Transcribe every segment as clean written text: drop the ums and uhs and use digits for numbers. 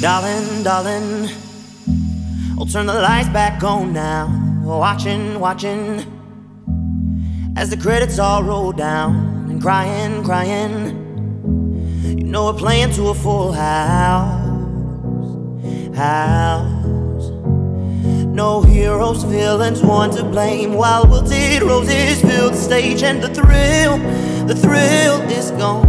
Darling, darling, I'll turn the lights back on now. Watching, watching as the credits all roll down. And crying, crying, you know we're playing to a full house. No heroes, villains, one to blame, while wilted roses fill the stage. And the thrill is gone.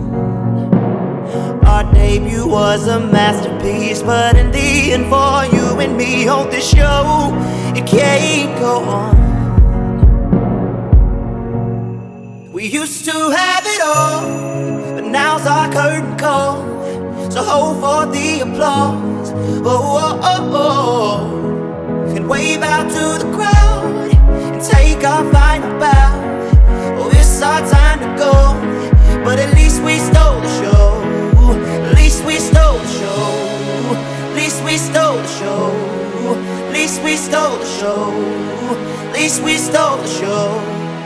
Our debut was a masterpiece, but in the end, for you and me on this show, it can't go on. We used to have it all, but now's our curtain call. So hold for the applause, oh, oh, oh, and wave out to the crowd and take our final bow. Oh, it's our time to go, but at least we stole the show. At least we stole the show. At least we stole the show. At least we stole the show. At least we stole the show.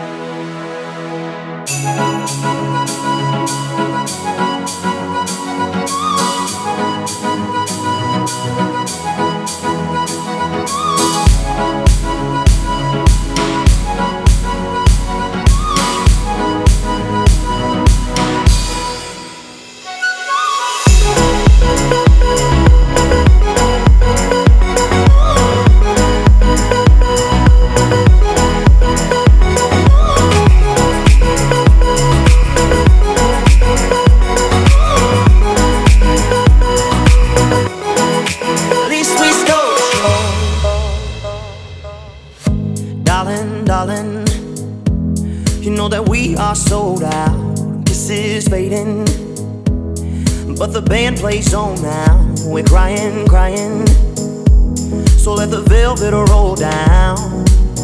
Darling, darling, you know that we are sold out. This is fading, but the band plays on now. We're crying, crying, so let the velvet roll down,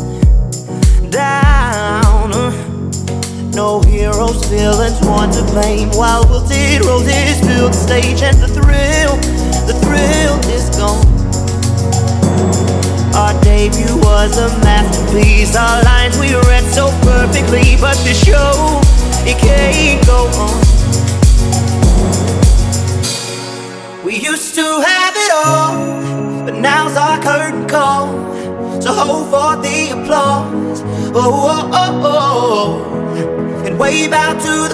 down. No heroes, villains, one to blame, while wilted roses fill the stage. And the thrill is gone. Our debut was a masterpiece. Our lines we read so perfectly, but the show, it can't go on. We used to have it all, but now's our curtain call. So hold for the applause, oh, oh, oh, oh, and wave out to